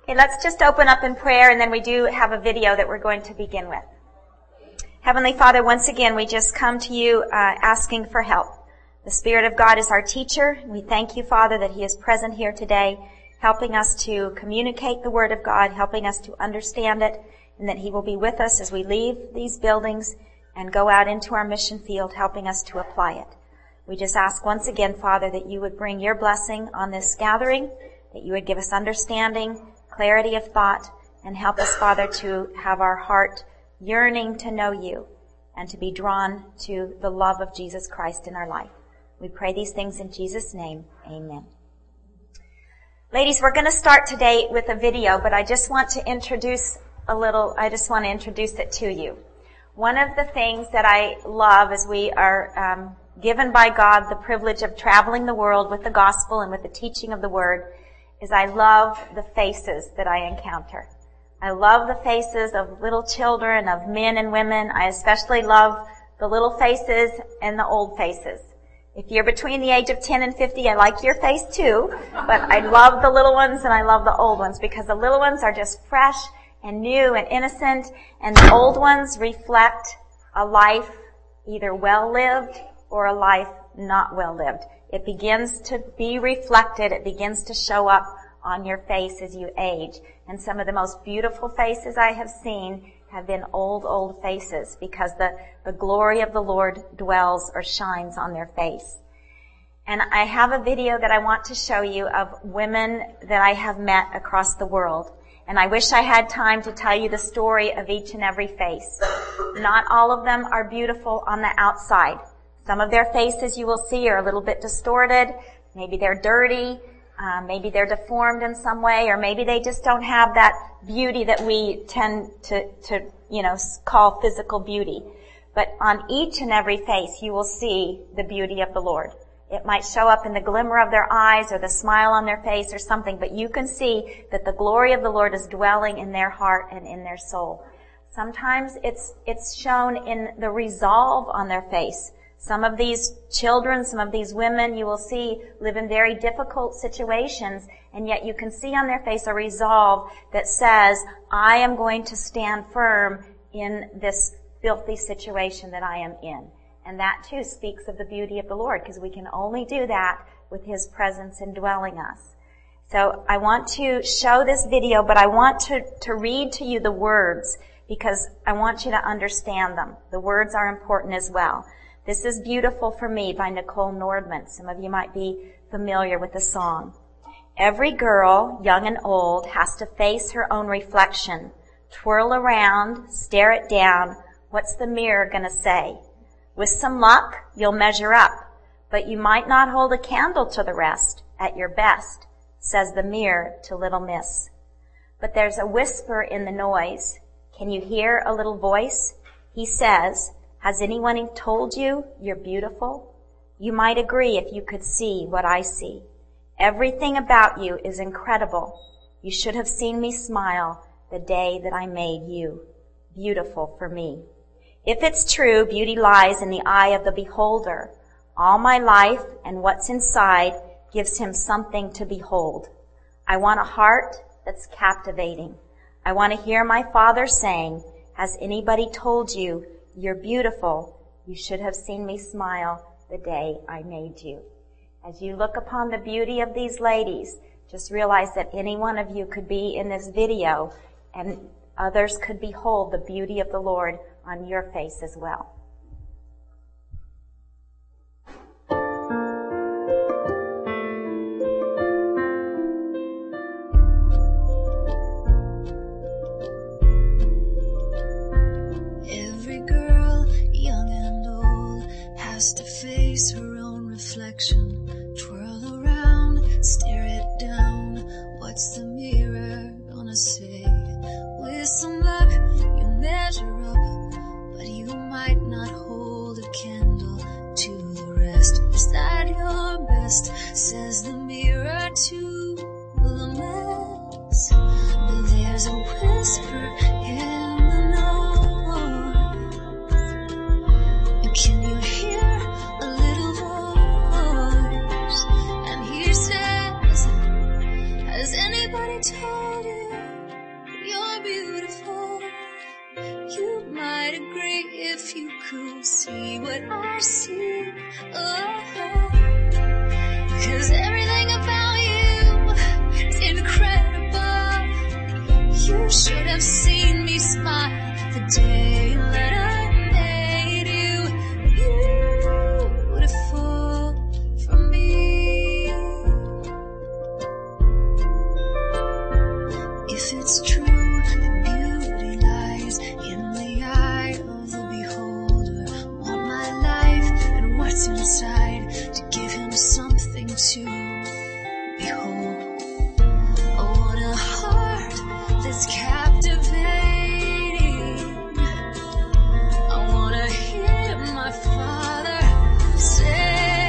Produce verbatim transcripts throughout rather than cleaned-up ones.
Okay, let's just open up in prayer, and then we do have a video that we're going to begin with. Heavenly Father, once again, we just come to you uh, asking for help. The Spirit of God is our teacher. We thank you, Father, that He is present here today, helping us to communicate the Word of God, helping us to understand it, and that He will be with us as we leave these buildings and go out into our mission field, helping us to apply it. We just ask once again, Father, that you would bring your blessing on this gathering, that you would give us understanding, clarity of thought, and help us, Father, to have our heart yearning to know you and to be drawn to the love of Jesus Christ in our life. We pray these things in Jesus' name. Amen. Ladies, we're going to start today with a video, but I just want to introduce a little, I just want to introduce it to you. One of the things that I love as we are um, given by God the privilege of traveling the world with the gospel and with the teaching of the word is I love the faces that I encounter. I love the faces of little children, of men and women. I especially love the little faces and the old faces. If you're between the age of ten and fifty, I like your face too, but I love the little ones and I love the old ones because the little ones are just fresh and new and innocent, and the old ones reflect a life either well lived or a life not well lived. It begins to be reflected. It begins to show up on your face as you age. And some of the most beautiful faces I have seen have been old, old faces because the, the glory of the Lord dwells or shines on their face. And I have a video that I want to show you of women that I have met across the world. And I wish I had time to tell you the story of each and every face. Not all of them are beautiful on the outside. Some of their faces you will see are a little bit distorted. Maybe they're dirty. Uh, maybe they're deformed in some way, or maybe they just don't have that beauty that we tend to, to, you know, call physical beauty. But on each and every face you will see the beauty of the Lord. It might show up in the glimmer of their eyes or the smile on their face or something, but you can see that the glory of the Lord is dwelling in their heart and in their soul. Sometimes it's, it's shown in the resolve on their face. Some of these children, some of these women you will see live in very difficult situations, and yet you can see on their face a resolve that says, I am going to stand firm in this filthy situation that I am in. And that too speaks of the beauty of the Lord, because we can only do that with His presence indwelling us. So I want to show this video, but I want to, to read to you the words, because I want you to understand them. The words are important as well. This is Beautiful for Me by Nicole Nordman. Some of you might be familiar with the song. Every girl, young and old, has to face her own reflection. Twirl around, stare it down. What's the mirror gonna say? With some luck, you'll measure up, but you might not hold a candle to the rest at your best, says the mirror to little miss. But there's a whisper in the noise. Can you hear a little voice? He says, has anyone told you you're beautiful? You might agree if you could see what I see. Everything about you is incredible. You should have seen me smile the day that I made you beautiful for me. If it's true, beauty lies in the eye of the beholder. All my life and what's inside gives him something to behold. I want a heart that's captivating. I want to hear my Father saying, has anybody told you you're beautiful? You should have seen me smile the day I made you. As you look upon the beauty of these ladies, just realize that any one of you could be in this video, and others could behold the beauty of the Lord on your face as well. Every girl, young and old, has to face her own reflection. Twirl around, stare it down. What's the mirror gonna say? With some luck, you measure up, but you might not hold a candle to the rest. Is that your best? Says the mirror to the mess. But there's a whisper in the noise. Can you hear a little voice? And he says, has anybody told you day that I made you beautiful for me. If it's true that beauty lies in the eye of the beholder, want my life and what's inside to give him something to behold. I want a heart that's captivating. I want to hear my Father say,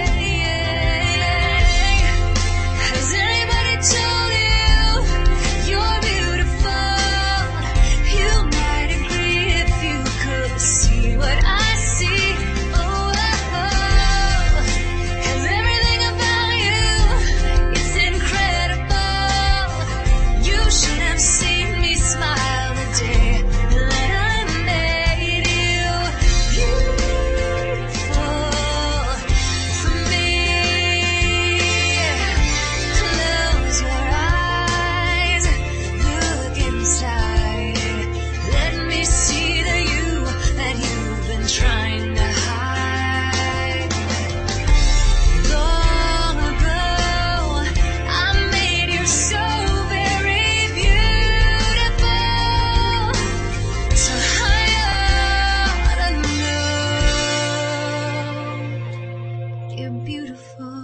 has anybody told you you're beautiful? You might agree if you could see what I see. Oh, oh, oh. Has everything about you is incredible. You should have seen me smile the day that I made you beautiful for me. Close your eyes, look inside. Let me see the you that you've been trying to hide. Long ago, I made you so very beautiful. So I ought to know you're beautiful.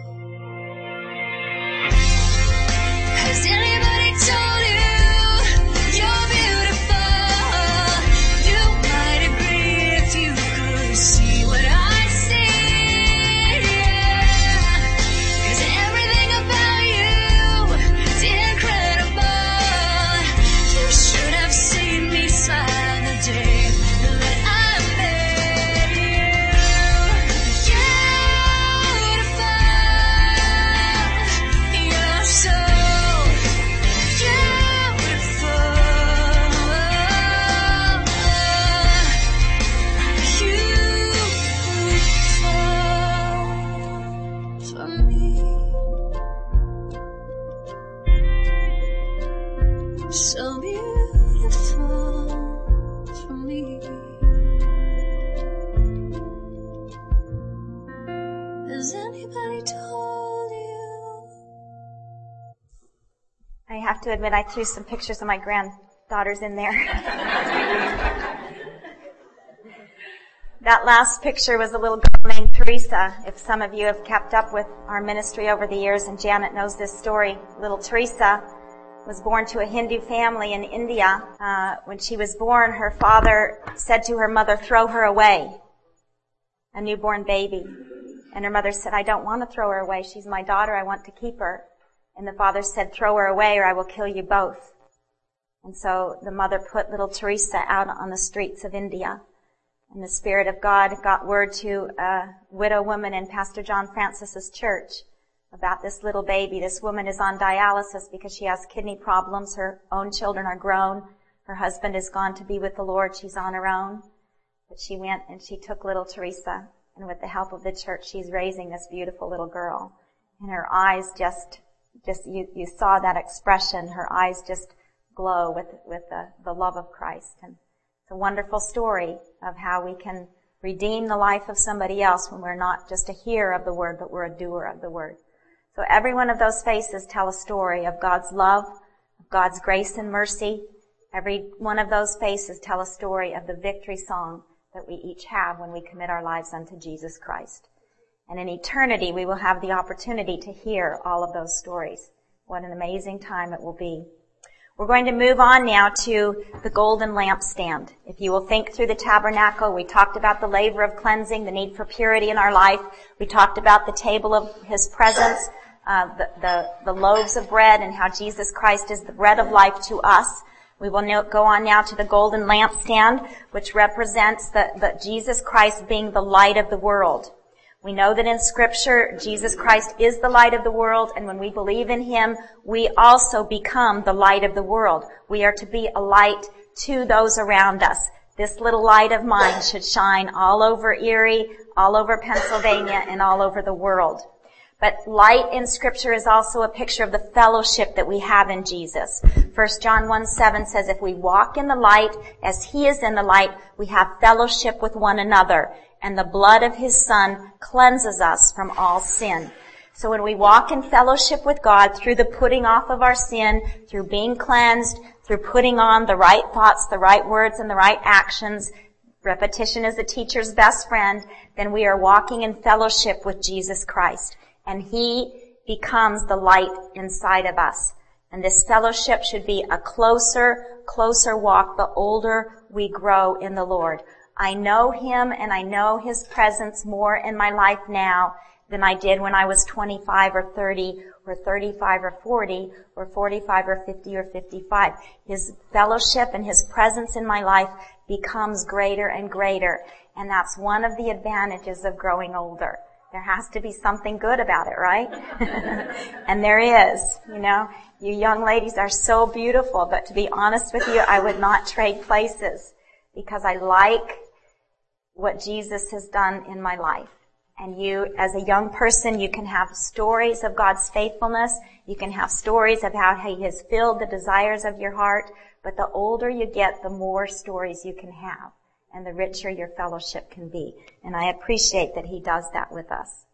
Has anybody told you you're beautiful? You might agree if you could see what I see. Yeah. 'Cause everything about you is incredible. You should have seen me smile the day that I made you beautiful. You're so beautiful for me. So beautiful for me. Has anybody told you? I have to admit I threw some pictures of my granddaughters in there. That last picture was a little girl named Teresa. If some of you have kept up with our ministry over the years, and Janet knows this story, little Teresa was born to a Hindu family in India. Uh, when she was born, her father said to her mother, throw her away, a newborn baby. And her mother said, I don't want to throw her away. She's my daughter. I want to keep her. And the father said, throw her away or I will kill you both. And so the mother put little Teresa out on the streets of India. And the Spirit of God got word to a widow woman in Pastor John Francis's church about this little baby. This woman is on dialysis because she has kidney problems. Her own children are grown. Her husband is gone to be with the Lord. She's on her own. But she went and she took little Teresa. And with the help of the church, she's raising this beautiful little girl. And her eyes just, just, you, you saw that expression. Her eyes just glow with, with the, the love of Christ. And it's a wonderful story of how we can redeem the life of somebody else when we're not just a hearer of the word, but we're a doer of the word. So every one of those faces tell a story of God's love, of God's grace and mercy. Every one of those faces tell a story of the victory song that we each have when we commit our lives unto Jesus Christ. And in eternity, we will have the opportunity to hear all of those stories. What an amazing time it will be. We're going to move on now to the golden lampstand. If you will think through the tabernacle, we talked about the laver of cleansing, the need for purity in our life. We talked about the table of His presence, uh, the, the, the loaves of bread, and how Jesus Christ is the bread of life to us. We will now go on now to the golden lampstand, which represents the, the Jesus Christ being the light of the world. We know that in Scripture, Jesus Christ is the light of the world, and when we believe in Him, we also become the light of the world. We are to be a light to those around us. This little light of mine should shine all over Erie, all over Pennsylvania, and all over the world. But light in Scripture is also a picture of the fellowship that we have in Jesus. First John one seven says, if we walk in the light as He is in the light, we have fellowship with one another, and the blood of His Son cleanses us from all sin. So when we walk in fellowship with God through the putting off of our sin, through being cleansed, through putting on the right thoughts, the right words, and the right actions, repetition is a teacher's best friend, then we are walking in fellowship with Jesus Christ. And He becomes the light inside of us. And this fellowship should be a closer, closer walk the older we grow in the Lord. I know Him and I know His presence more in my life now than I did when I was twenty-five or thirty or thirty-five or forty or forty-five or fifty or fifty-five. His fellowship and His presence in my life becomes greater and greater. And that's one of the advantages of growing older. There has to be something good about it, right? And there is, you know. You young ladies are so beautiful, but to be honest with you, I would not trade places because I like what Jesus has done in my life. And you, as a young person, you can have stories of God's faithfulness. You can have stories about how He has filled the desires of your heart. But the older you get, the more stories you can have. And the richer your fellowship can be. And I appreciate that He does that with us.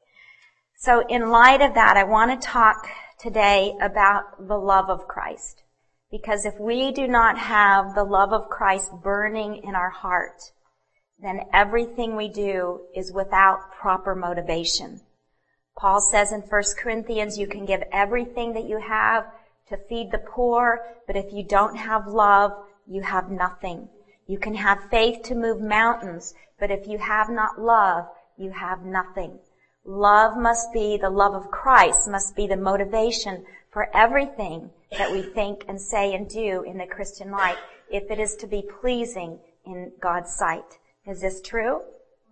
So in light of that, I want to talk today about the love of Christ. Because if we do not have the love of Christ burning in our heart, then everything we do is without proper motivation. Paul says in First Corinthians, you can give everything that you have to feed the poor, but if you don't have love, you have nothing. You can have faith to move mountains, but if you have not love, you have nothing. Love must be, the love of Christ must be the motivation for everything that we think and say and do in the Christian life, if it is to be pleasing in God's sight. Is this true?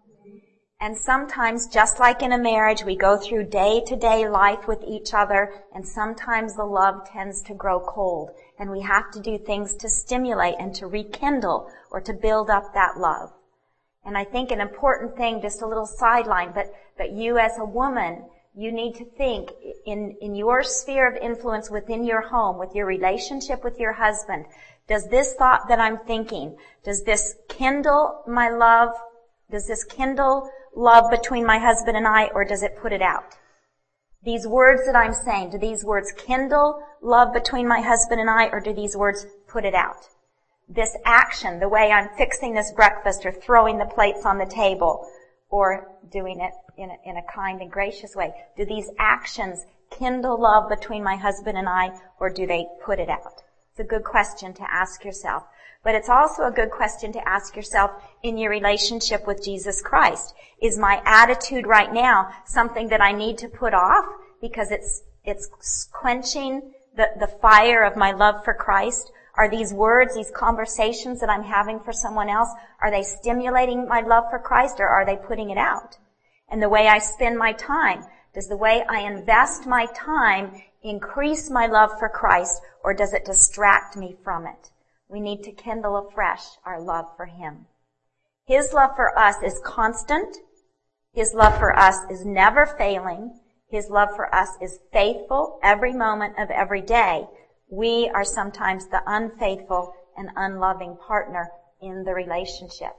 And sometimes, just like in a marriage, we go through day-to-day life with each other, and sometimes the love tends to grow cold, and we have to do things to stimulate and to rekindle or to build up that love. And I think an important thing, just a little sideline, but, but you as a woman, you need to think in, in your sphere of influence within your home, with your relationship with your husband, does this thought that I'm thinking, does this kindle my love? Does this kindle love between my husband and I, or does it put it out? These words that I'm saying, do these words kindle love between my husband and I, or do these words put it out? This action, the way I'm fixing this breakfast or throwing the plates on the table or doing it in a, in a kind and gracious way, do these actions kindle love between my husband and I, or do they put it out? It's a good question to ask yourself. But it's also a good question to ask yourself in your relationship with Jesus Christ. Is my attitude right now something that I need to put off because it's it's quenching the, the fire of my love for Christ? Are these words, these conversations that I'm having for someone else, are they stimulating my love for Christ, or are they putting it out? And the way I spend my time, does the way I invest my time increase my love for Christ, or does it distract me from it? We need to kindle afresh our love for Him. His love for us is constant. His love for us is never failing. His love for us is faithful every moment of every day. We are sometimes the unfaithful and unloving partner in the relationship.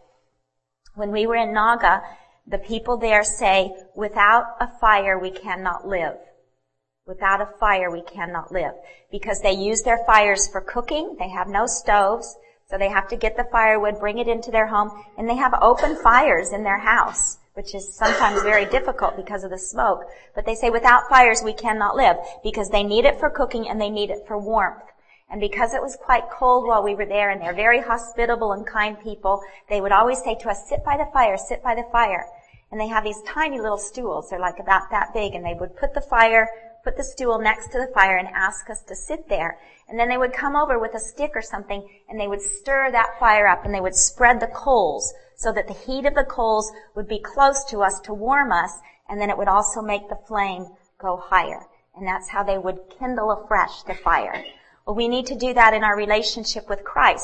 When we were in Naga, the people there say, without a fire we cannot live. Without a fire we cannot live. Because they use their fires for cooking. They have no stoves. So they have to get the firewood, bring it into their home, and they have open fires in their house, which is sometimes very difficult because of the smoke. But they say without fires we cannot live, because they need it for cooking and they need it for warmth. And because it was quite cold while we were there, and they're very hospitable and kind people, they would always say to us, sit by the fire, sit by the fire. And they have these tiny little stools. They're like about that big, and they would put the fire, put the stool next to the fire and ask us to sit there. And then they would come over with a stick or something, and they would stir that fire up, and they would spread the coals so that the heat of the coals would be close to us to warm us, and then it would also make the flame go higher. And that's how they would kindle afresh the fire. Well, we need to do that in our relationship with Christ.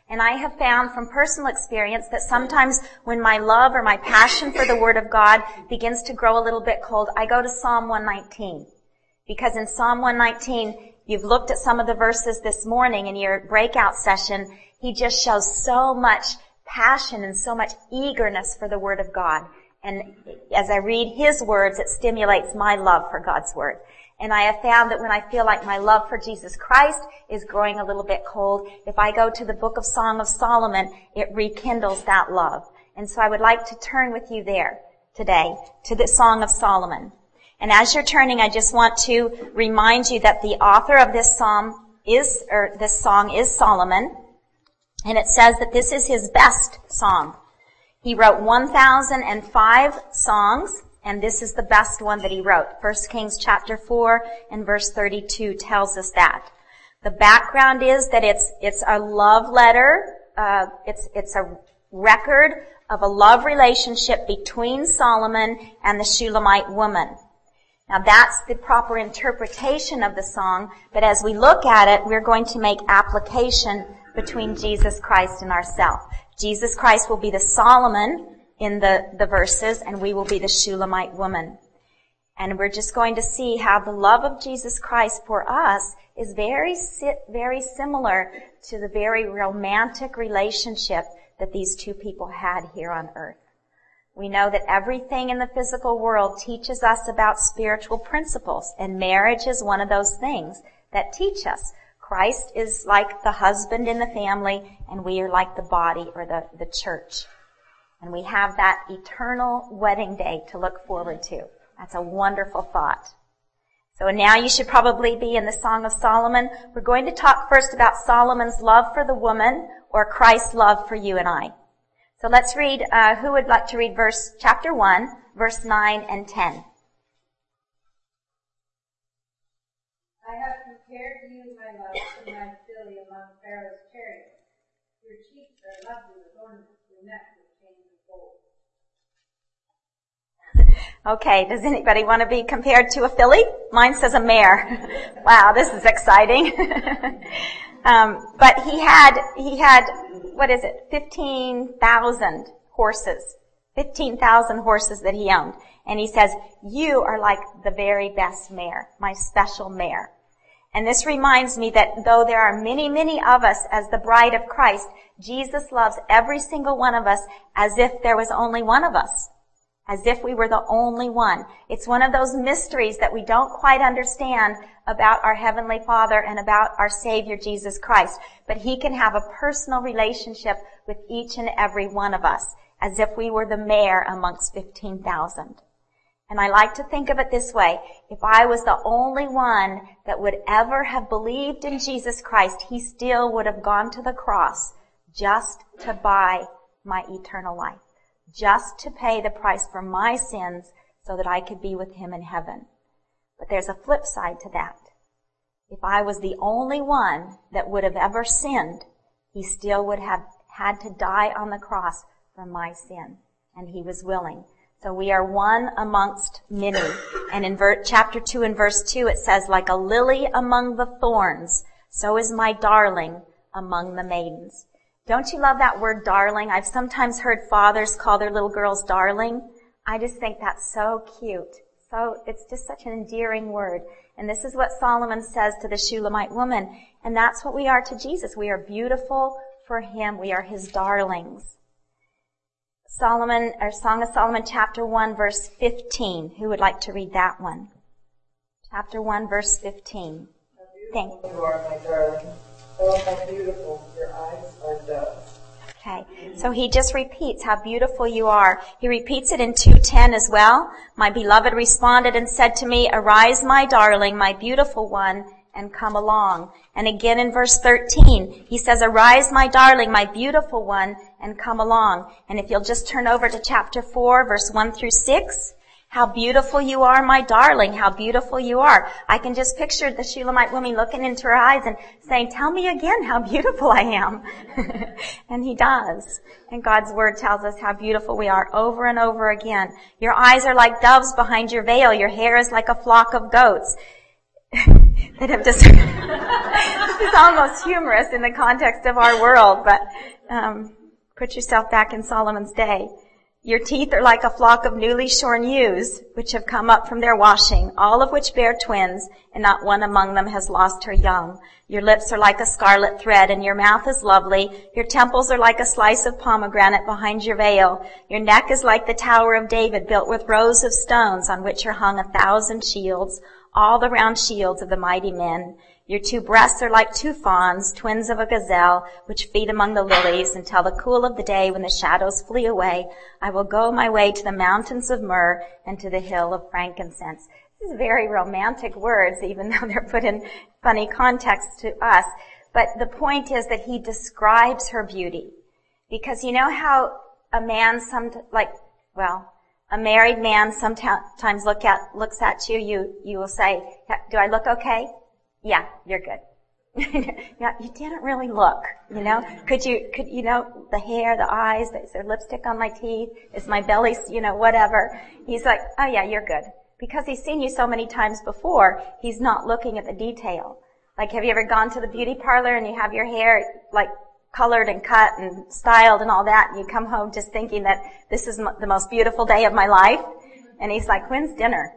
And I have found from personal experience that sometimes when my love or my passion for the Word of God begins to grow a little bit cold, I go to Psalm one nineteen. Because in Psalm one nineteen, you've looked at some of the verses this morning in your breakout session, he just shows so much passion and so much eagerness for the Word of God. And as I read his words, it stimulates my love for God's Word. And I have found that when I feel like my love for Jesus Christ is growing a little bit cold, if I go to the book of Song of Solomon, it rekindles that love. And so I would like to turn with you there today to the Song of Solomon. And as you're turning, I just want to remind you that the author of this psalm is, or this song is Solomon. And it says that this is his best song. He wrote one thousand five songs. And this is the best one that he wrote. First Kings chapter four and verse thirty-two tells us that. The background is that it's, it's a love letter, uh, it's, it's a record of a love relationship between Solomon and the Shulamite woman. Now that's the proper interpretation of the song, but as we look at it, we're going to make application between Jesus Christ and ourselves. Jesus Christ will be the Solomon in the, the verses, and we will be the Shulamite woman. And we're just going to see how the love of Jesus Christ for us is very, very similar to the very romantic relationship that these two people had here on earth. We know that everything in the physical world teaches us about spiritual principles, and marriage is one of those things that teach us. Christ is like the husband in the family, and we are like the body or the, the church. And we have that eternal wedding day to look forward to. That's a wonderful thought. So now you should probably be in the Song of Solomon. We're going to talk first about Solomon's love for the woman or Christ's love for you and I. So let's read, uh, who would like to read verse, chapter one, verse nine and ten? I have compared you, my love, to my filly among Pharaoh's chariots. Your cheeks are lovely with ornaments, your neck with chains of gold. Okay, does anybody want to be compared to a filly? Mine says a mare. Wow, this is exciting. um, but he had, he had, what is it, fifteen thousand horses. fifteen thousand horses that he owned. And he says, you are like the very best mare, my special mare. And this reminds me that though there are many, many of us as the bride of Christ, Jesus loves every single one of us as if there was only one of us. As if we were the only one. It's one of those mysteries that we don't quite understand about our Heavenly Father and about our Savior Jesus Christ. But He can have a personal relationship with each and every one of us, as if we were the mare amongst fifteen thousand. And I like to think of it this way. If I was the only one that would ever have believed in Jesus Christ, He still would have gone to the cross just to buy my eternal life. Just to pay the price for my sins so that I could be with Him in heaven. But there's a flip side to that. If I was the only one that would have ever sinned, He still would have had to die on the cross for my sin. And He was willing. So we are one amongst many. And in ver- chapter two and verse two it says, like a lily among the thorns, so is my darling among the maidens. Don't you love that word darling? I've sometimes heard fathers call their little girls darling. I just think that's so cute. So it's just such an endearing word. And this is what Solomon says to the Shulamite woman. And that's what we are to Jesus. We are beautiful for Him. We are His darlings. Solomon, or Song of Solomon, chapter one, verse fifteen. Who would like to read that one? Chapter one, verse fifteen. Thank you. You are my darling. Oh, how beautiful your eyes are doves. Okay, so he just repeats how beautiful you are. He repeats it in two ten as well. My beloved responded and said to me, arise, my darling, my beautiful one, and come along. And again in verse thirteen, he says, arise, my darling, my beautiful one, and come along. And if you'll just turn over to chapter four, verse one through six, how beautiful you are, my darling, how beautiful you are. I can just picture the Shulamite woman looking into her eyes and saying, tell me again how beautiful I am. And he does. And God's word tells us how beautiful we are over and over again. Your eyes are like doves behind your veil. Your hair is like a flock of goats. that have just, this is almost humorous in the context of our world, but, um, put yourself back in Solomon's day. Your teeth are like a flock of newly shorn ewes, which have come up from their washing, all of which bear twins, and not one among them has lost her young. Your lips are like a scarlet thread, and your mouth is lovely. Your temples are like a slice of pomegranate behind your veil. Your neck is like the Tower of David, built with rows of stones, on which are hung a thousand shields, all the round shields of the mighty men. Your two breasts are like two fawns, twins of a gazelle, which feed among the lilies until the cool of the day when the shadows flee away. I will go my way to the mountains of myrrh and to the hill of frankincense. This is very romantic words, even though they're put in funny context to us. But the point is that he describes her beauty. Because you know how a man some, like, well, a married man sometimes look at, looks at you, you, you will say, do I look okay? Yeah, you're good. Yeah, you didn't really look, you know? Could you, could, you know, the hair, the eyes, is there lipstick on my teeth? Is my belly, you know, whatever. He's like, oh yeah, you're good. Because he's seen you so many times before, he's not looking at the detail. Like, have you ever gone to the beauty parlor and you have your hair, like, colored and cut and styled and all that, and you come home just thinking that this is m- the most beautiful day of my life? And he's like, when's dinner?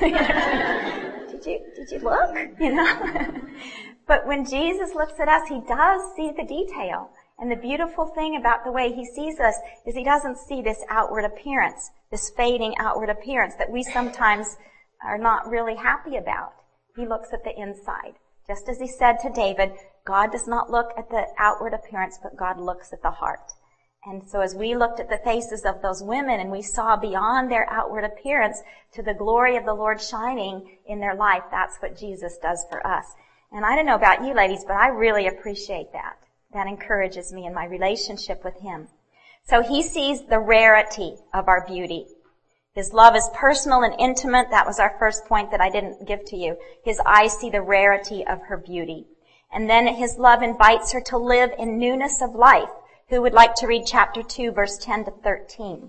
Did you, did you look? You know? But when Jesus looks at us, he does see the detail. And the beautiful thing about the way he sees us is he doesn't see this outward appearance, this fading outward appearance that we sometimes are not really happy about. He looks at the inside. Just as he said to David, God does not look at the outward appearance, but God looks at the heart. And so as we looked at the faces of those women and we saw beyond their outward appearance to the glory of the Lord shining in their life, that's what Jesus does for us. And I don't know about you ladies, but I really appreciate that. That encourages me in my relationship with him. So he sees the rarity of our beauty. His love is personal and intimate. That was our first point that I didn't give to you. His eyes see the rarity of her beauty. And then his love invites her to live in newness of life. Who would like to read chapter two, verse ten to thirteen?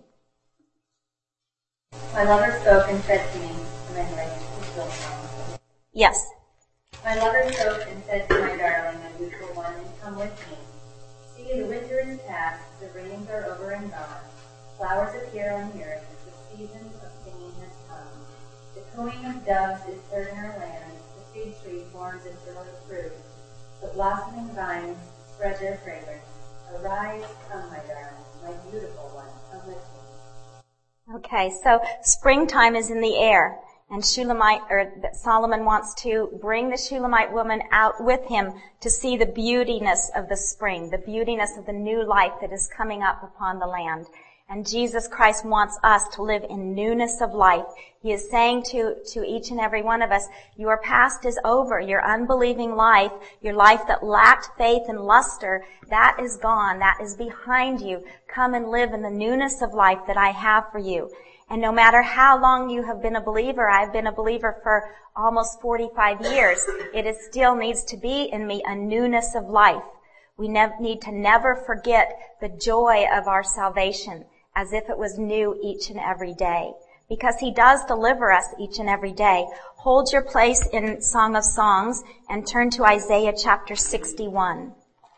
My lover spoke and said to me, and then like the still song. Yes. My lover spoke and said to my darling, my beautiful one, come with me. See, the winter is past, the rains are over and gone. Flowers appear on the earth, the season of singing has come. The cooing of doves is heard in our land, the fig tree forms its early fruit. The blossoming vines spread their fragrance. Arise, come, my darling, my beautiful one, come with me. Okay, so springtime is in the air, and Shulamite, or Solomon wants to bring the Shulamite woman out with him to see the beautiness of the spring, the beautiness of the new life that is coming up upon the land. And Jesus Christ wants us to live in newness of life. He is saying to, to each and every one of us, your past is over. Your unbelieving life, your life that lacked faith and luster, that is gone. That is behind you. Come and live in the newness of life that I have for you. And no matter how long you have been a believer, I've been a believer for almost forty-five years, it is still needs to be in me a newness of life. We ne- need to never forget the joy of our salvation, as if it was new each and every day. Because he does deliver us each and every day. Hold your place in Song of Songs and turn to Isaiah chapter sixty-one.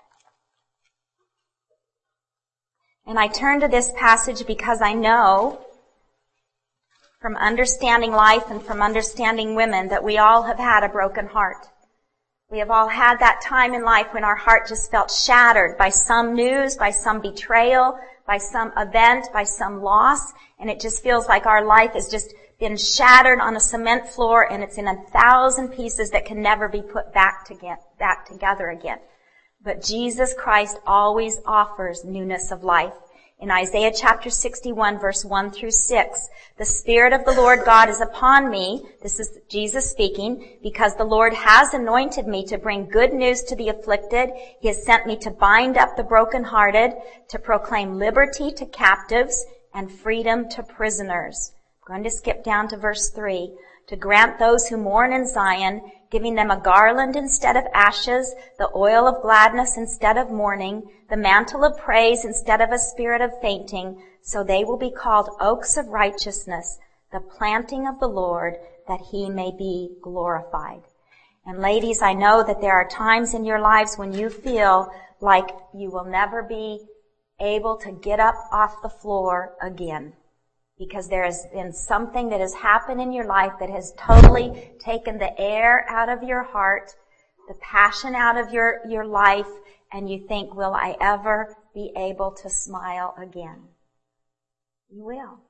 And I turn to this passage because I know from understanding life and from understanding women that we all have had a broken heart. We have all had that time in life when our heart just felt shattered by some news, by some betrayal, by some event, by some loss, and it just feels like our life has just been shattered on a cement floor and it's in a thousand pieces that can never be put back to get, back together again. But Jesus Christ always offers newness of life. In Isaiah chapter sixty-one, verse one through six, the Spirit of the Lord God is upon me, this is Jesus speaking, because the Lord has anointed me to bring good news to the afflicted. He has sent me to bind up the brokenhearted, to proclaim liberty to captives and freedom to prisoners. I'm going to skip down to verse three. To grant those who mourn in Zion, giving them a garland instead of ashes, the oil of gladness instead of mourning, the mantle of praise instead of a spirit of fainting, so they will be called oaks of righteousness, the planting of the Lord, that he may be glorified. And ladies, I know that there are times in your lives when you feel like you will never be able to get up off the floor again, because there has been something that has happened in your life that has totally taken the air out of your heart, the passion out of your, your life, and you think, will I ever be able to smile again? You will.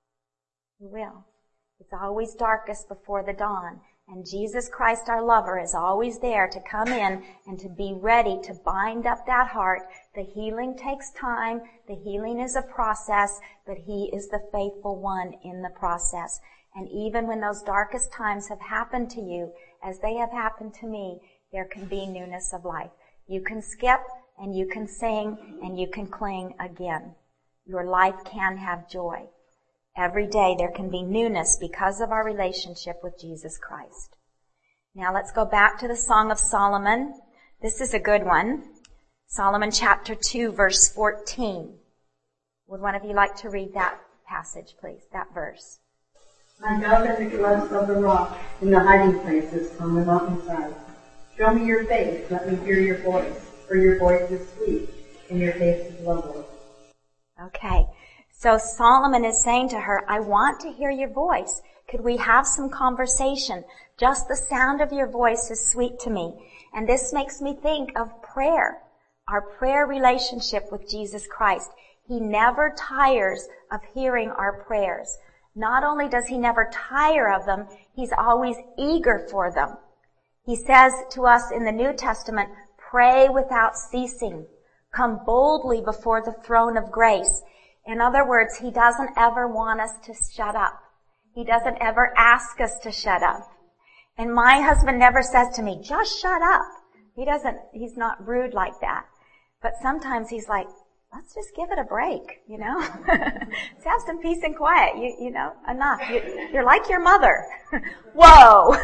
You will. It's always darkest before the dawn. And Jesus Christ, our lover, is always there to come in and to be ready to bind up that heart. The healing takes time. The healing is a process, but He is the faithful one in the process. And even when those darkest times have happened to you, as they have happened to me, there can be newness of life. You can skip, and you can sing, and you can cling again. Your life can have joy. Every day there can be newness because of our relationship with Jesus Christ. Now let's go back to the Song of Solomon. This is a good one. Solomon chapter two, verse fourteen. Would one of you like to read that passage, please? That verse. I dwell in the clefts of the rock, in the hiding places on the mountainside. Show me your face, let me hear your voice, for your voice is sweet, and your face is lovely. Okay. So Solomon is saying to her, I want to hear your voice. Could we have some conversation? Just the sound of your voice is sweet to me. And this makes me think of prayer, our prayer relationship with Jesus Christ. He never tires of hearing our prayers. Not only does He never tire of them, He's always eager for them. He says to us in the New Testament, pray without ceasing. Come boldly before the throne of grace. In other words, He doesn't ever want us to shut up. He doesn't ever ask us to shut up. And my husband never says to me, just shut up. He doesn't, he's not rude like that. But sometimes he's like, let's just give it a break, you know? Let's have some peace and quiet, you, you know, enough. You, you're like your mother. Whoa!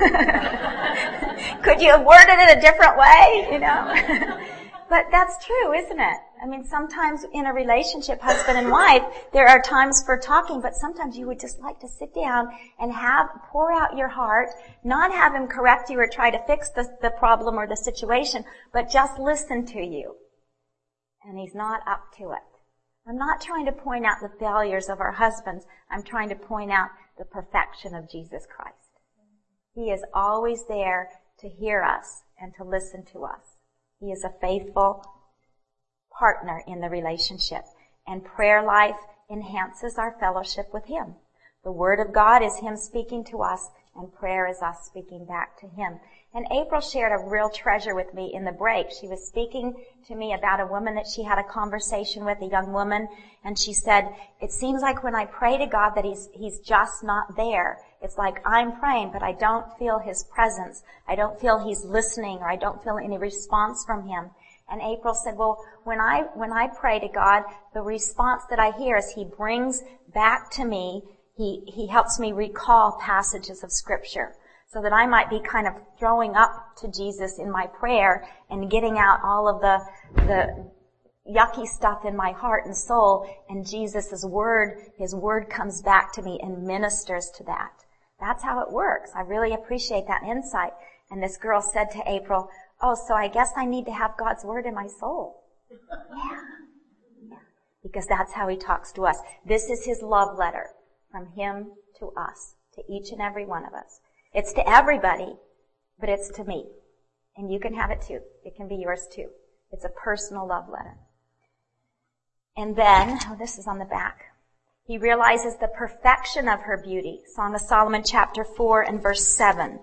Could you have worded it a different way, you know? But that's true, isn't it? I mean, sometimes in a relationship, husband and wife, there are times for talking, but sometimes you would just like to sit down and have, pour out your heart, not have him correct you or try to fix the, the problem or the situation, but just listen to you. And he's not up to it. I'm not trying to point out the failures of our husbands. I'm trying to point out the perfection of Jesus Christ. He is always there to hear us and to listen to us. He is a faithful partner in the relationship. And prayer life enhances our fellowship with Him. The Word of God is Him speaking to us, and prayer is us speaking back to Him. And April shared a real treasure with me in the break. She was speaking to me about a woman that she had a conversation with, a young woman, and she said, it seems like when I pray to God that He's, He's just not there. It's like I'm praying, but I don't feel His presence. I don't feel He's listening, or I don't feel any response from Him. And April said, well, when I, when I pray to God, the response that I hear is He brings back to me, He, He helps me recall passages of Scripture, so that I might be kind of throwing up to Jesus in my prayer and getting out all of the, the yucky stuff in my heart and soul, and Jesus' Word, His Word comes back to me and ministers to that. That's how it works. I really appreciate that insight. And this girl said to April, oh, so I guess I need to have God's Word in my soul. Yeah. Yeah. Because that's how He talks to us. This is His love letter from Him to us, to each and every one of us. It's to everybody, but it's to me. And you can have it too. It can be yours too. It's a personal love letter. And then, oh, this is on the back. He realizes the perfection of her beauty. Song of Solomon chapter four and verse seven.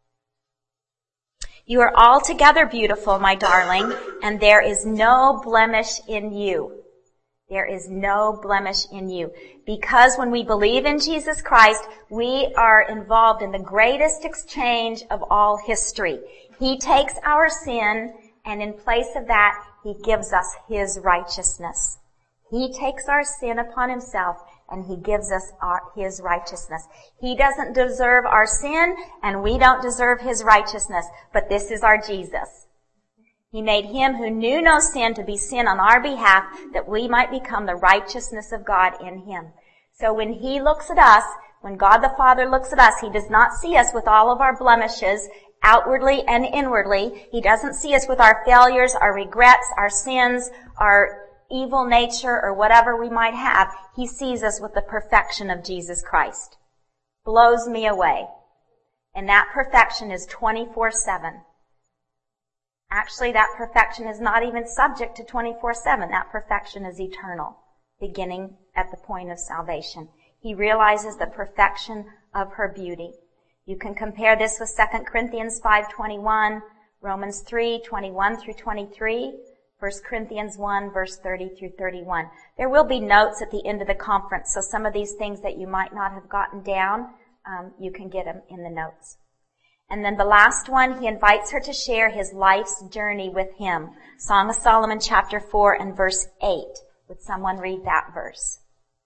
You are altogether beautiful, my darling, and there is no blemish in you. There is no blemish in you. Because when we believe in Jesus Christ, we are involved in the greatest exchange of all history. He takes our sin, and in place of that, He gives us His righteousness. He takes our sin upon Himself, and He gives us our, His righteousness. He doesn't deserve our sin, and we don't deserve His righteousness, but this is our Jesus. He made Him who knew no sin to be sin on our behalf, that we might become the righteousness of God in Him. So when He looks at us, when God the Father looks at us, He does not see us with all of our blemishes outwardly and inwardly. He doesn't see us with our failures, our regrets, our sins, our evil nature, or whatever we might have. He sees us with the perfection of Jesus Christ. Blows me away. And that perfection is twenty-four seven. Actually, that perfection is not even subject to twenty-four seven. That perfection is eternal, beginning at the point of salvation. He realizes the perfection of her beauty. You can compare this with Second Corinthians five twenty-one, Romans three twenty-one through twenty-three, First Corinthians one, verse thirty through thirty-one. There will be notes at the end of the conference, so some of these things that you might not have gotten down, um, you can get them in the notes. And then the last one, he invites her to share his life's journey with him. Song of Solomon chapter four and verse eight. Would someone read that verse?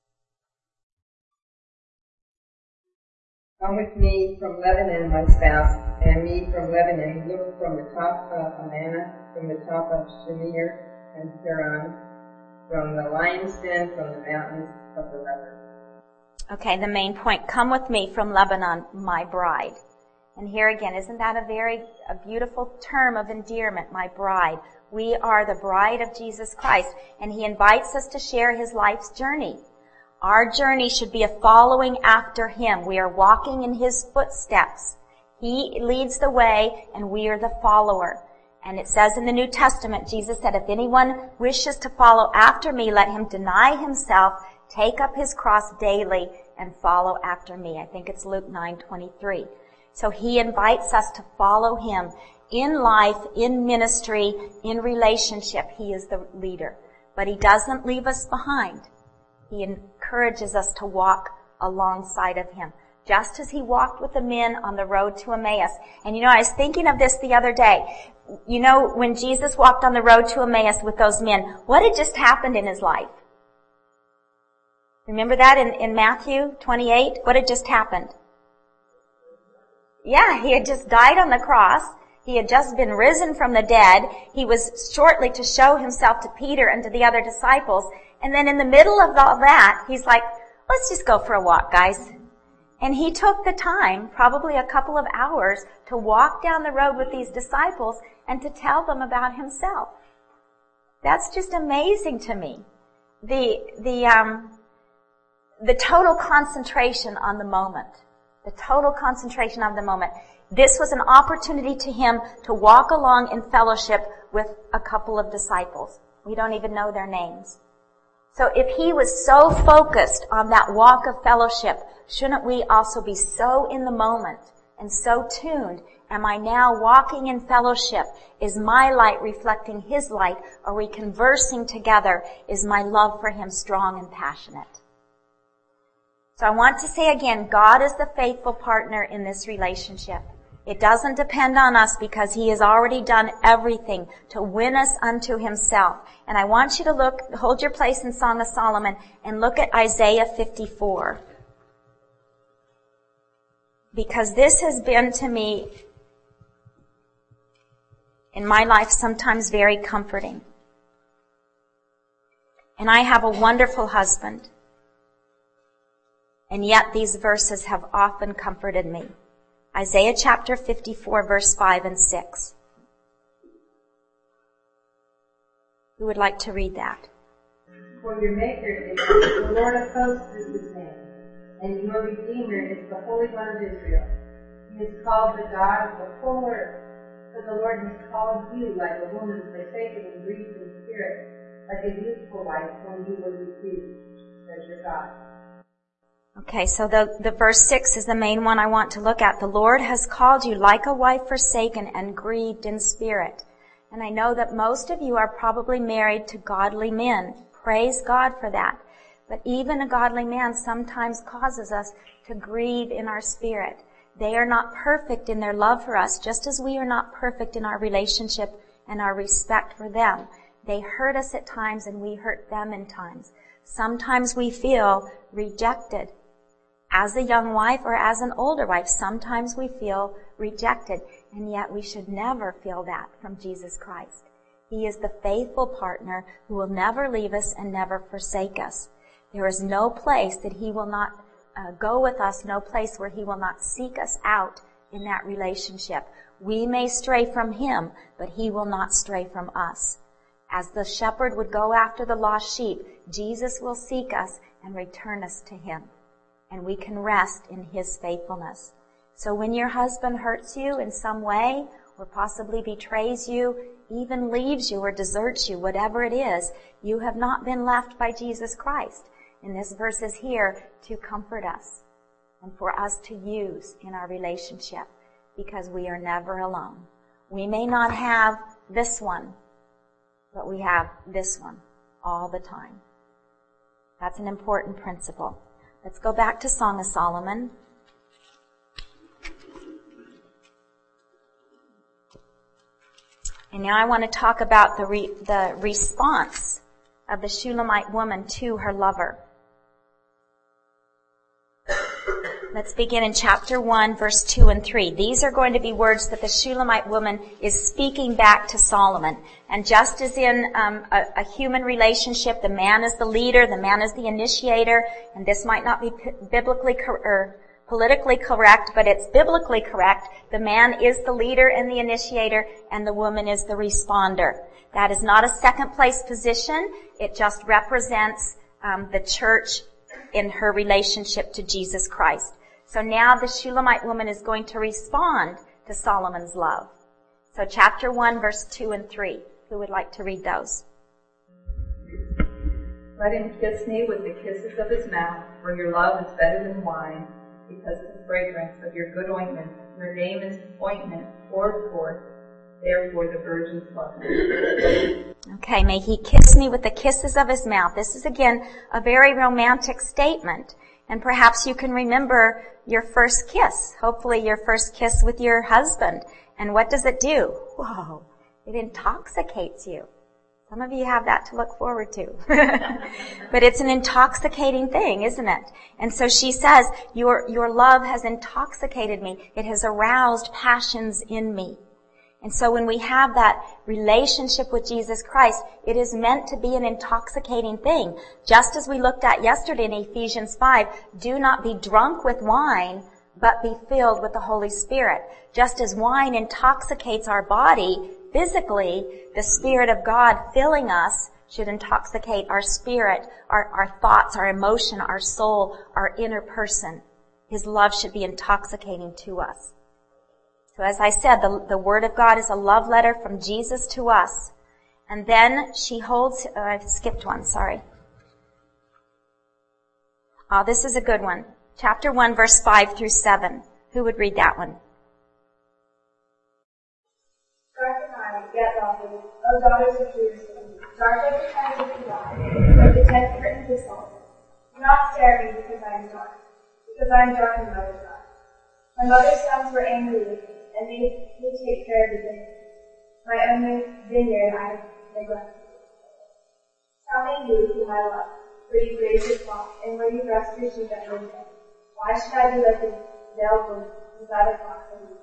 Come with me from Lebanon, my spouse, and me from Lebanon. Look from the top of Amana, from the top of Shamir and Paran, from the lion's den, from the mountains of the leopard. Okay, the main point. Come with me from Lebanon, my bride. And here again, isn't that a very a beautiful term of endearment, my bride? We are the bride of Jesus Christ, and he invites us to share his life's journey. Our journey should be a following after him. We are walking in his footsteps. He leads the way, and we are the follower. And it says in the New Testament, Jesus said, if anyone wishes to follow after me, let him deny himself, take up his cross daily, and follow after me. I think it's Luke nine twenty-three. So he invites us to follow him in life, in ministry, in relationship. He is the leader. But he doesn't leave us behind. He encourages us to walk alongside of him, just as he walked with the men on the road to Emmaus. And you know, I was thinking of this the other day. You know, when Jesus walked on the road to Emmaus with those men, what had just happened in his life? Remember that in, in Matthew twenty-eight? What had just happened? Yeah, he had just died on the cross. He had just been risen from the dead. He was shortly to show himself to Peter and to the other disciples. And then in the middle of all that, he's like, let's just go for a walk, guys. And he took the time, probably a couple of hours, to walk down the road with these disciples and to tell them about himself. That's just amazing to me. The, the, um, the total concentration on the moment. The total concentration of the moment. This was an opportunity to him to walk along in fellowship with a couple of disciples. We don't even know their names. So if he was so focused on that walk of fellowship, shouldn't we also be so in the moment and so tuned? Am I now walking in fellowship? Is my light reflecting his light? Are we conversing together? Is my love for him strong and passionate? So I want to say again, God is the faithful partner in this relationship. It doesn't depend on us because he has already done everything to win us unto himself. And I want you to look, hold your place in Song of Solomon and look at Isaiah fifty-four. Because this has been to me, in my life, sometimes very comforting. And I have a wonderful husband. And yet these verses have often comforted me. Isaiah chapter fifty-four, verse five and six. Who would like to read that? For your Maker is the Lord of hosts is his name, and your Redeemer is the Holy One of Israel. He is called the God of the whole earth, for the Lord has called you like a woman forsaken and grieved in spirit, like a youthful wife when you were refused, says your God. Okay, so the, the verse six is the main one I want to look at. The Lord has called you like a wife forsaken and grieved in spirit. And I know that most of you are probably married to godly men. Praise God for that. But even a godly man sometimes causes us to grieve in our spirit. They are not perfect in their love for us, just as we are not perfect in our relationship and our respect for them. They hurt us at times and we hurt them in times. Sometimes we feel rejected. As a young wife or as an older wife, sometimes we feel rejected, and yet we should never feel that from Jesus Christ. He is the faithful partner who will never leave us and never forsake us. There is no place that he will not uh, go with us, no place where he will not seek us out in that relationship. We may stray from him, but he will not stray from us. As the shepherd would go after the lost sheep, Jesus will seek us and return us to him. And we can rest in his faithfulness. So when your husband hurts you in some way, or possibly betrays you, even leaves you or deserts you, whatever it is, you have not been left by Jesus Christ. And this verse is here to comfort us and for us to use in our relationship, because we are never alone. We may not have this one, but we have this one all the time. That's an important principle. Let's go back to Song of Solomon. And now I want to talk about the re- the response of the Shulamite woman to her lover. Let's begin in chapter one, verse two and three. These are going to be words that the Shulamite woman is speaking back to Solomon. And just as in um, a, a human relationship, the man is the leader, the man is the initiator, and this might not be p- biblically cor- or politically correct, but it's biblically correct. The man is the leader and the initiator, and the woman is the responder. That is not a second place position. It just represents um, the church in her relationship to Jesus Christ. So now the Shulamite woman is going to respond to Solomon's love. So chapter one, verse two and three. Who would like to read those? Let him kiss me with the kisses of his mouth, for your love is better than wine, because of the fragrance of your good ointment. Your name is ointment poured forth, therefore the virgins love me. Okay, may he kiss me with the kisses of his mouth. This is again a very romantic statement. And perhaps you can remember your first kiss. Hopefully your first kiss with your husband. And what does it do? Whoa, it intoxicates you. Some of you have that to look forward to. But it's an intoxicating thing, isn't it? And so she says, your, your love has intoxicated me. It has aroused passions in me. And so when we have that relationship with Jesus Christ, it is meant to be an intoxicating thing. Just as we looked at yesterday in Ephesians five, do not be drunk with wine, but be filled with the Holy Spirit. Just as wine intoxicates our body physically, the Spirit of God filling us should intoxicate our spirit, our, our thoughts, our emotion, our soul, our inner person. His love should be intoxicating to us. So as I said, the, the Word of God is a love letter from Jesus to us. And then she holds, uh, I've skipped one, sorry. Oh, this is a good one. Chapter one, verse five through seven. Who would read that one? Dark and I, yet lovely, O daughters of Jerusalem, dark like the times of Judah, like the tent curtains of Solomon. Do not stare at me because I am dark, because I am dark in mother's eyes. My mother's sons were angry with me, and they would take care of the vineyard. My own vineyard I have neglected. Tell me you, whom I love, where you graze your flock, and where you rest your sheep at midday. Why should I be like a veiled woman without a flock of you?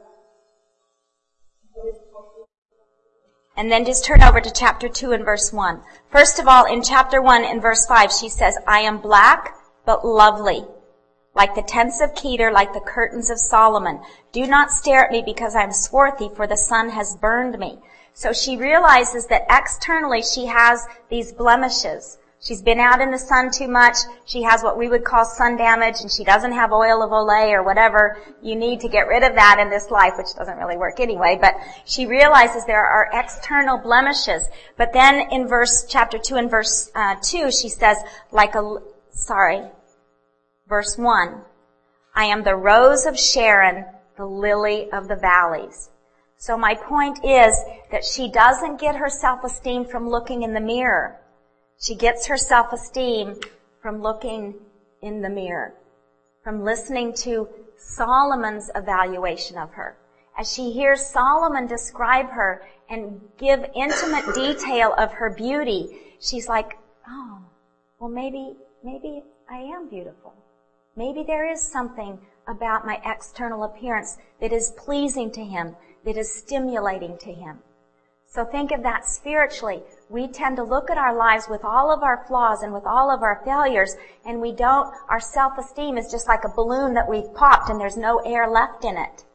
And then just turn over to chapter two and verse one. First of all, in chapter one and verse five, she says, I am black, but lovely. Like the tents of Kedar, like the curtains of Solomon. Do not stare at me because I am swarthy, for the sun has burned me. So she realizes that externally she has these blemishes. She's been out in the sun too much. She has what we would call sun damage, and she doesn't have oil of Olay or whatever you need to get rid of that in this life, which doesn't really work anyway. But she realizes there are external blemishes. But then in verse, chapter two and verse uh, two, she says, like a, sorry, verse one, I am the rose of Sharon, the lily of the valleys. So my point is that she doesn't get her self-esteem from looking in the mirror. She gets her self-esteem from looking in the mirror, from listening to Solomon's evaluation of her. As she hears Solomon describe her and give intimate detail of her beauty, she's like, oh, well maybe, maybe I am beautiful. Maybe there is something about my external appearance that is pleasing to him, that is stimulating to him. So think of that spiritually. We tend to look at our lives with all of our flaws and with all of our failures, and we don't, our self-esteem is just like a balloon that we've popped and there's no air left in it.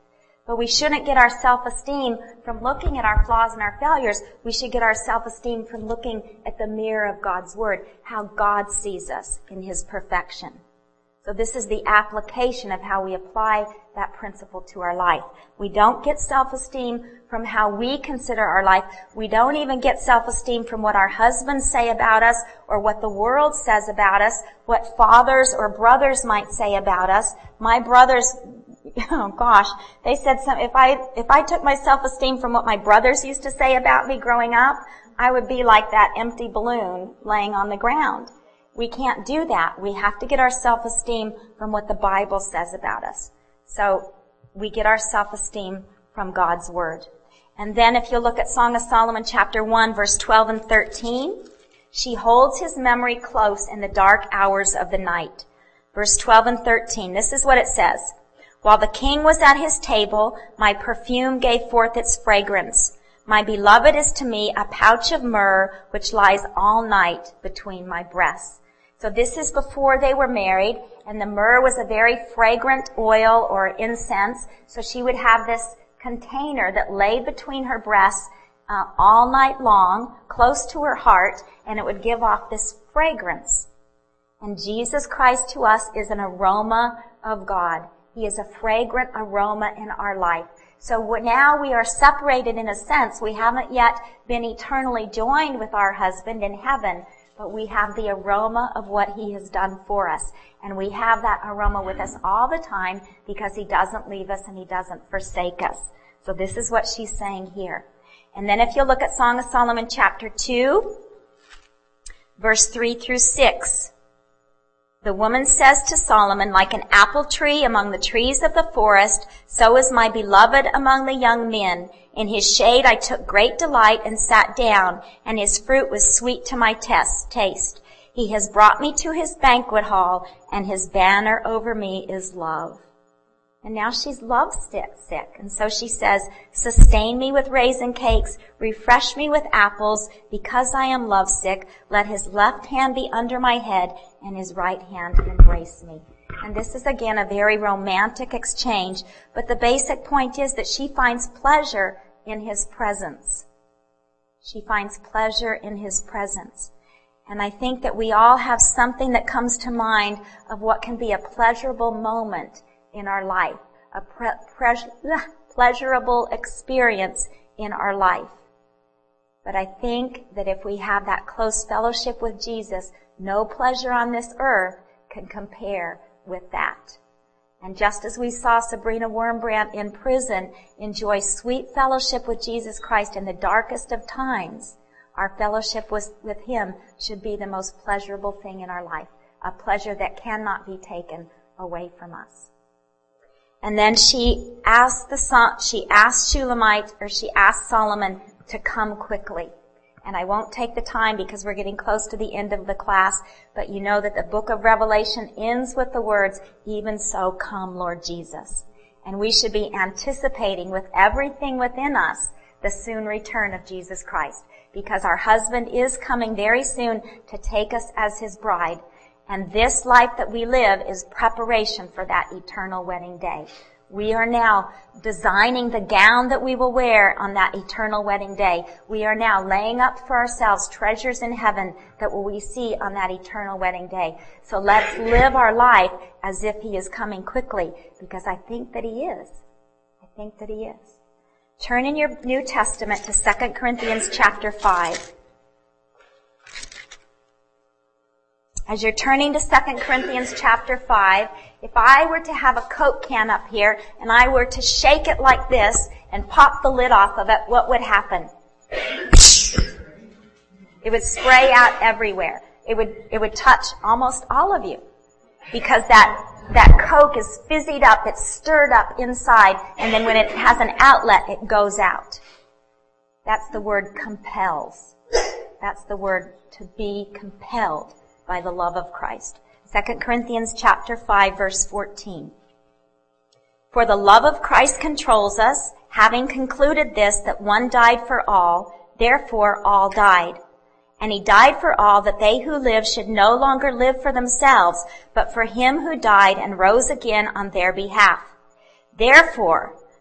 But we shouldn't get our self-esteem from looking at our flaws and our failures. We should get our self-esteem from looking at the mirror of God's Word, how God sees us in His perfection. So this is the application of how we apply that principle to our life. We don't get self-esteem from how we consider our life. We don't even get self-esteem from what our husbands say about us or what the world says about us, what fathers or brothers might say about us. My brothers, oh gosh, they said some, if I, if I took my self-esteem from what my brothers used to say about me growing up, I would be like that empty balloon laying on the ground. We can't do that. We have to get our self-esteem from what the Bible says about us. So we get our self-esteem from God's Word. And then if you look at Song of Solomon chapter one, verse twelve and thirteen, she holds his memory close in the dark hours of the night. Verse twelve and thirteen, this is what it says. While the king was at his table, my perfume gave forth its fragrance. My beloved is to me a pouch of myrrh which lies all night between my breasts. So this is before they were married, and the myrrh was a very fragrant oil or incense. So she would have this container that lay between her breasts uh, all night long, close to her heart, and it would give off this fragrance. And Jesus Christ to us is an aroma of God. He is a fragrant aroma in our life. So now we are separated in a sense. We haven't yet been eternally joined with our husband in heaven, but we have the aroma of what He has done for us. And we have that aroma with us all the time because He doesn't leave us and He doesn't forsake us. So this is what she's saying here. And then if you look at Song of Solomon chapter two, verse three through six, the woman says to Solomon, like an apple tree among the trees of the forest, so is my beloved among the young men. In his shade I took great delight and sat down, and his fruit was sweet to my test, taste. He has brought me to his banquet hall, and his banner over me is love. And now she's love sick. And so she says, sustain me with raisin cakes, refresh me with apples, because I am lovesick. Let his left hand be under my head, and his right hand embrace me. And this is again a very romantic exchange, but the basic point is that she finds pleasure in his presence. She finds pleasure in his presence. And I think that we all have something that comes to mind of what can be a pleasurable moment in our life, a pre- pre- pleasurable experience in our life. But I think that if we have that close fellowship with Jesus, no pleasure on this earth can compare with that. And just as we saw Sabrina Wormbrandt in prison enjoy sweet fellowship with Jesus Christ in the darkest of times, our fellowship with, with Him should be the most pleasurable thing in our life, a pleasure that cannot be taken away from us. And then she asked the she asked Shulamite, or she asked Solomon to come quickly. And I won't take the time because we're getting close to the end of the class, but you know that the book of Revelation ends with the words, even so come Lord Jesus. And we should be anticipating with everything within us the soon return of Jesus Christ, because our husband is coming very soon to take us as His bride. And this life that we live is preparation for that eternal wedding day. We are now designing the gown that we will wear on that eternal wedding day. We are now laying up for ourselves treasures in heaven that will we see on that eternal wedding day. So let's live our life as if He is coming quickly, because I think that He is. I think that He is. Turn in your New Testament to Second Corinthians chapter five. As you're turning to Second Corinthians chapter five, if I were to have a Coke can up here and I were to shake it like this and pop the lid off of it, what would happen? It would spray out everywhere. It would, it would touch almost all of you. Because that, that Coke is fizzied up, it's stirred up inside, and then when it has an outlet, it goes out. That's the word compels. That's the word to be compelled by the love of Christ. Second Corinthians chapter five, verse fourteen. For the love of Christ controls us, having concluded this, that one died for all, therefore all died. And He died for all, that they who live should no longer live for themselves, but for Him who died and rose again on their behalf. Therefore,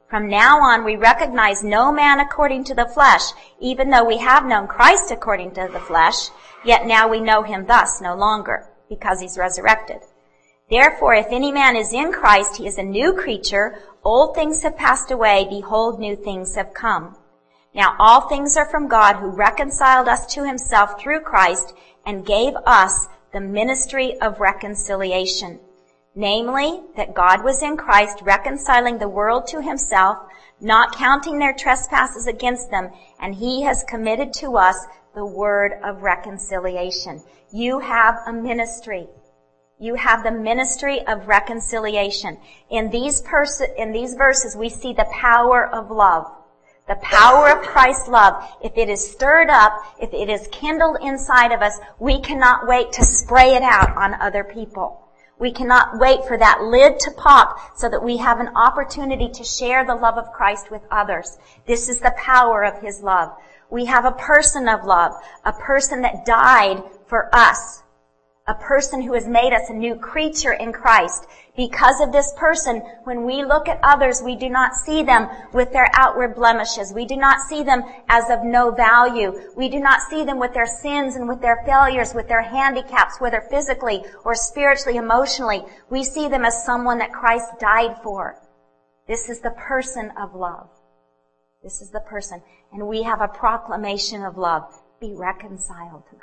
From now on, we recognize no man according to the flesh, even though we have known Christ according to the flesh, yet now we know him thus no longer, because he's resurrected. Therefore, if any man is in Christ, he is a new creature. Old things have passed away. Behold, new things have come. Now all things are from God, who reconciled us to himself through Christ and gave us the ministry of reconciliation. Namely, that God was in Christ reconciling the world to himself, not counting their trespasses against them, and he has committed to us the word of reconciliation. You have a ministry. You have the ministry of reconciliation. In these pers- in these verses, we see the power of love. The power of Christ's love. If it is stirred up, if it is kindled inside of us, we cannot wait to spray it out on other people. We cannot wait for that lid to pop so that we have an opportunity to share the love of Christ with others. This is the power of his love. We have a person of love, a person that died for us, a person who has made us a new creature in Christ. Because of this person, when we look at others, we do not see them with their outward blemishes. We do not see them as of no value. We do not see them with their sins and with their failures, with their handicaps, whether physically or spiritually, emotionally. We see them as someone that Christ died for. This is the person of love. This is the person. And we have a proclamation of love. Be reconciled to God.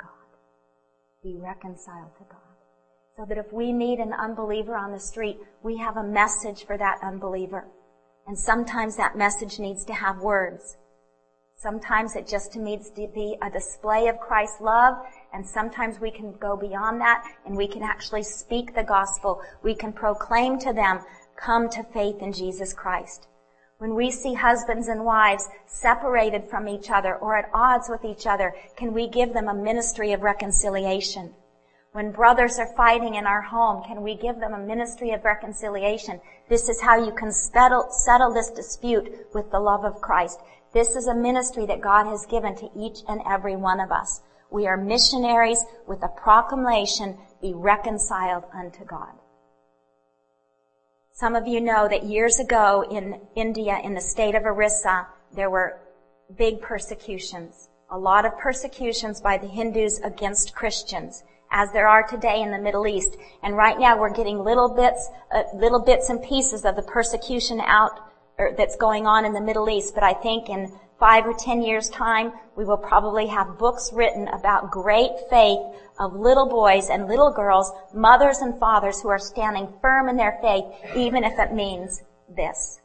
Be reconciled to God. So that if we meet an unbeliever on the street, we have a message for that unbeliever. And sometimes that message needs to have words. Sometimes it just needs to be a display of Christ's love, and sometimes we can go beyond that and we can actually speak the gospel. We can proclaim to them, come to faith in Jesus Christ. When we see husbands and wives separated from each other or at odds with each other, can we give them a ministry of reconciliation? When brothers are fighting in our home, can we give them a ministry of reconciliation? This is how you can settle, settle this dispute with the love of Christ. This is a ministry that God has given to each and every one of us. We are missionaries with a proclamation, be reconciled unto God. Some of you know that years ago in India, in the state of Orissa, there were big persecutions. A lot of persecutions by the Hindus against Christians, as there are today in the Middle East. And right now we're getting little bits, uh, little bits and pieces of the persecution out or that's going on in the Middle East. But I think in five or ten years' time, we will probably have books written about great faith of little boys and little girls, mothers and fathers who are standing firm in their faith, even if it means this.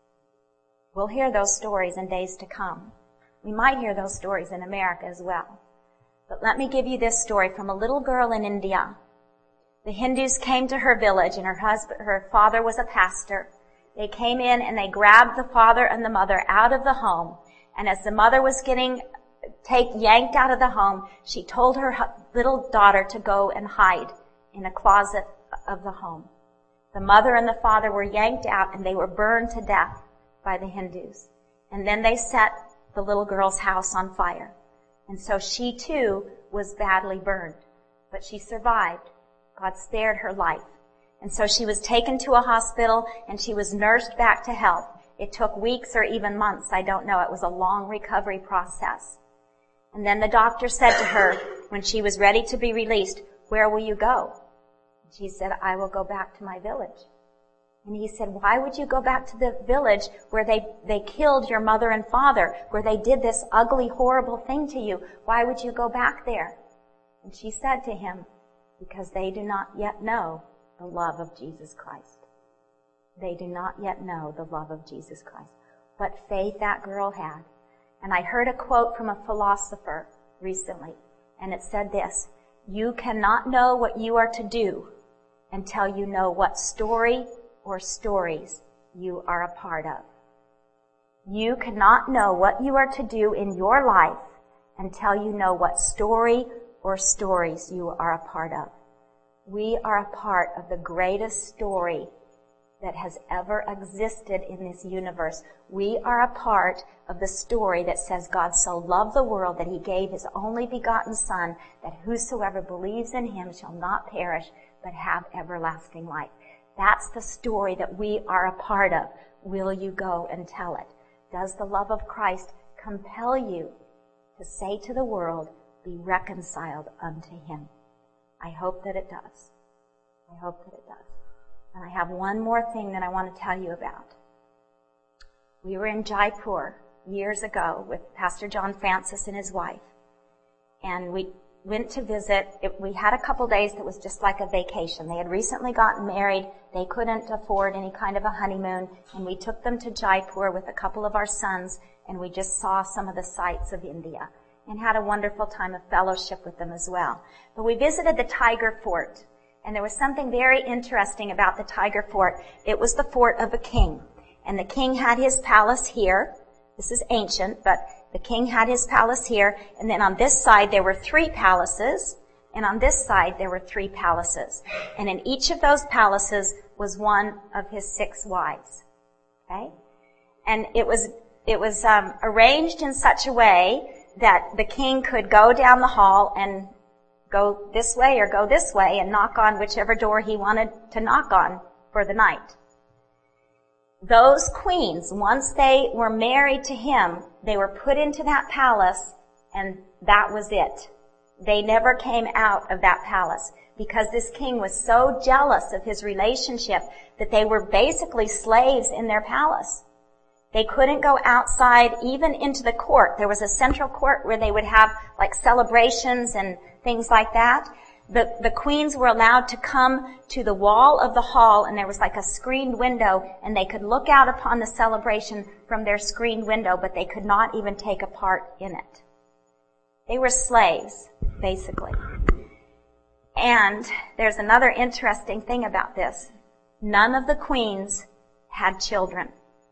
We'll hear those stories in days to come. We might hear those stories in America as well. But let me give you this story from a little girl in India. The Hindus came to her village, and her husband, her father was a pastor. They came in and they grabbed the father and the mother out of the home. And as the mother was getting take yanked out of the home, she told her little daughter to go and hide in a closet of the home. The mother and the father were yanked out, and they were burned to death by the Hindus. And then they set the little girl's house on fire. And so she too was badly burned, but she survived. God spared her life. And so she was taken to a hospital and she was nursed back to health. It took weeks or even months. I don't know. It was a long recovery process. And then the doctor said to her when she was ready to be released, "Where will you go?" She said, "I will go back to my village." And he said, "Why would you go back to the village where they, they killed your mother and father, where they did this ugly, horrible thing to you? Why would you go back there?" And she said to him, "Because they do not yet know the love of Jesus Christ." They do not yet know the love of Jesus Christ. What faith that girl had. And I heard a quote from a philosopher recently, and it said this: "You cannot know what you are to do until you know what story or stories you are a part of." You cannot know what you are to do in your life until you know what story or stories you are a part of. We are a part of the greatest story that has ever existed in this universe. We are a part of the story that says God so loved the world that he gave his only begotten Son, that whosoever believes in him shall not perish but have everlasting life. That's the story that we are a part of. Will you go and tell it? Does the love of Christ compel you to say to the world, be reconciled unto him? I hope that it does. I hope that it does. And I have one more thing that I want to tell you about. We were in Jaipur years ago with Pastor John Francis and his wife. And we went to visit. It, we had a couple days that was just like a vacation. They had recently gotten married. They couldn't afford any kind of a honeymoon. And we took them to Jaipur with a couple of our sons, and we just saw some of the sights of India and had a wonderful time of fellowship with them as well. But we visited the Tiger Fort, and there was something very interesting about the Tiger Fort. It was the fort of a king, and the king had his palace here. This is ancient, but the king had his palace here, and then on this side there were three palaces, and on this side there were three palaces. And in each of those palaces was one of his six wives. Okay? And it was, it was, um, arranged in such a way that the king could go down the hall and go this way or go this way and knock on whichever door he wanted to knock on for the night. Those queens, once they were married to him, they were put into that palace, and that was it. They never came out of that palace because this king was so jealous of his relationship that they were basically slaves in their palace. They couldn't go outside, even into the court. There was a central court where they would have like celebrations and things like that. The, the queens were allowed to come to the wall of the hall, and there was like a screened window, and they could look out upon the celebration from their screened window, but they could not even take a part in it. They were slaves, basically. And there's another interesting thing about this. None of the queens had children.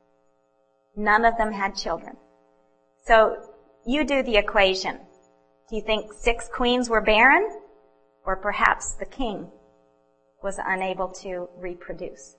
None of them had children. So you do the equation. Do you think six queens were barren? Or perhaps the king was unable to reproduce.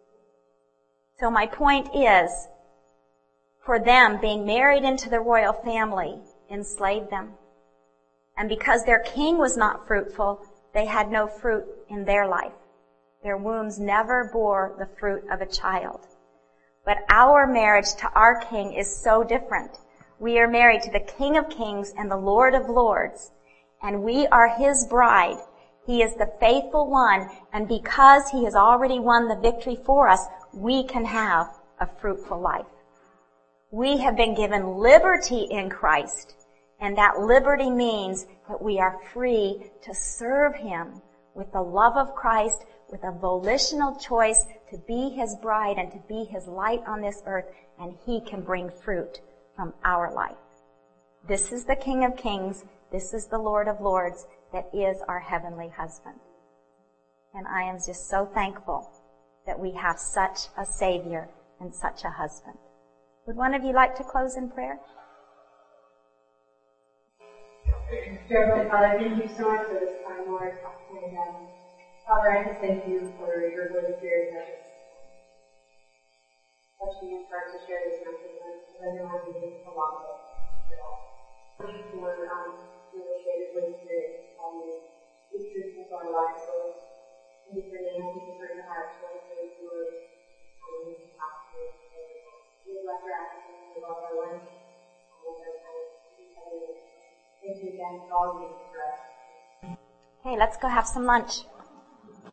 So my point is, for them, being married into the royal family enslaved them. And because their king was not fruitful, they had no fruit in their life. Their wombs never bore the fruit of a child. But our marriage to our king is so different. We are married to the King of Kings and the Lord of Lords, and we are his bride. He is the faithful one, and because he has already won the victory for us, we can have a fruitful life. We have been given liberty in Christ, and that liberty means that we are free to serve him with the love of Christ, with a volitional choice to be his bride and to be his light on this earth, and he can bring fruit from our life. This is the King of Kings. This is the Lord of Lords that is our heavenly husband. And I am just so thankful that we have such a Savior and such a husband. Would one of you like to close in prayer? Dear Heavenly Father, thank you so much for this time, Lord. And um, Father, I just thank you for your Holy Spirit that is touching his heart to share this message with us. I know I'm being a lot of it. Thank you for um, really share your Holy Spirit on the truth of our lives, Lord. Thank you for name, thank you for your heart, Lord, for this word. Um, we bless our actions with all our life. Thank you again for all you do for us. Okay, let's go have some lunch.